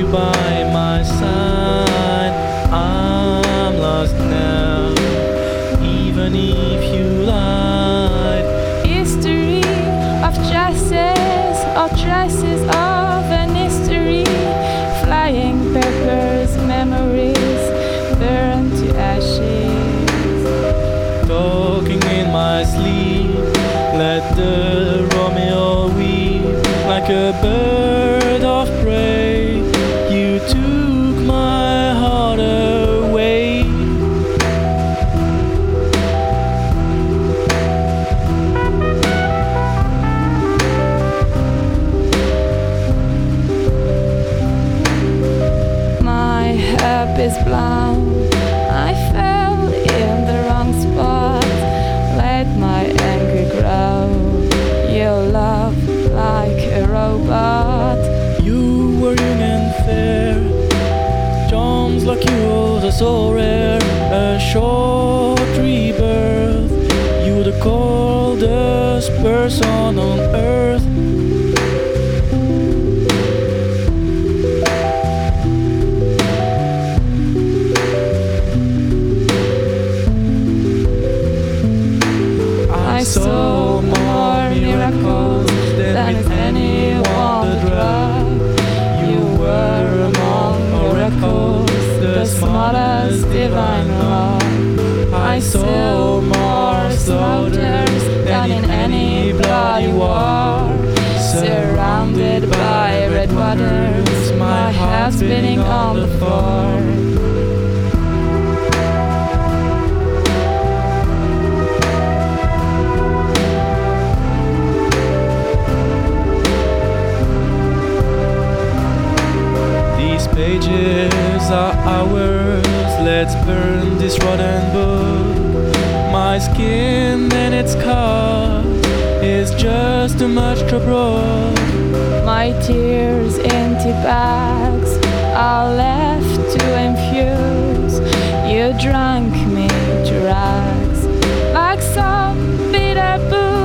you by my side. I'm lost now, even if you lied. History of traces of an history. Flying peppers, memories burned to ashes. Talking in my sleep, let the Romeo weep like a bird of prey. You took my heart away. My help is blind. I fell in the wrong spot. Let my anger grow. You love like a robot. You were young and fair, charms like yours are so rare. A short rebirth, you're the coldest person on earth. I saw more miracles than if anyone would drug. You were among oracles, the smallest divine love. I saw more soldiers than in any bloody war. Surrounded by red waters, my heart spinning on the floor. Pages are ours, let's burn this rotten book. My skin and its scars is just too much trouble. My tears empty bags are left to infuse. You drank me to rags like some bitter booze.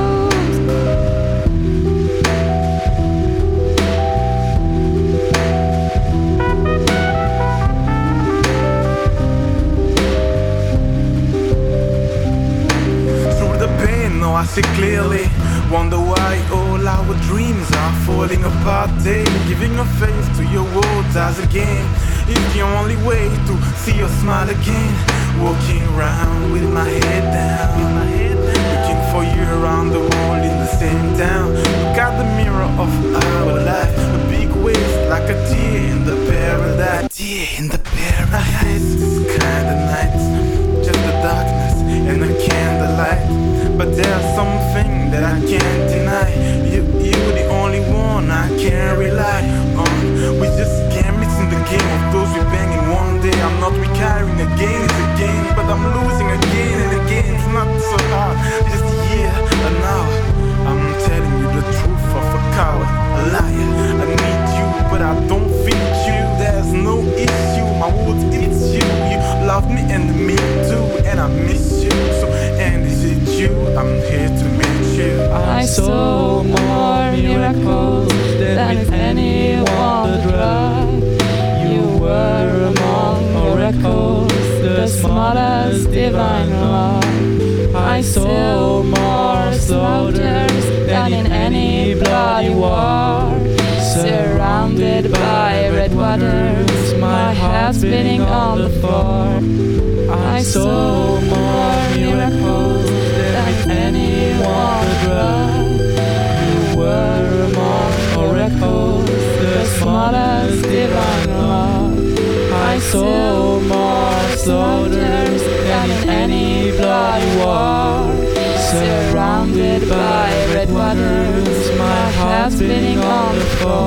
I see clearly, wonder why all our dreams are falling apart daily. Giving a face to your words as a game is the only way to see your smile again. Walking around with my head down, looking for you around the world in the same town. Look at the mirror of our life, a big waste like a tear in the paradise. Tear in the paradise. I hate this kind of nights, just the darkness and the candlelight. But there's something that I can't deny. You're the only one I can rely on. We just can't mix in the game of those we bang in one day. I'm not retiring again, it's a game, but I'm losing again and again. It's not so hard, just a year, an hour. I'm telling you the truth of a coward, a liar. I need you, but I don't feel you. There's no issue, my words, it's you. You love me and me too, and I miss you. So, and is it you? I'm here to meet you. I saw more miracles than if anyone would drug. You were among oracles, the smallest divine love. I saw more soldiers than in any bloody war. Surrounded by red waters, my heart spinning on the floor. I saw more miracles than if anyone would drug. You were among oracles, the smallest divine love. I saw more soldiers than in any bloody war. Surrounded by red waters, my heart spinning on the floor.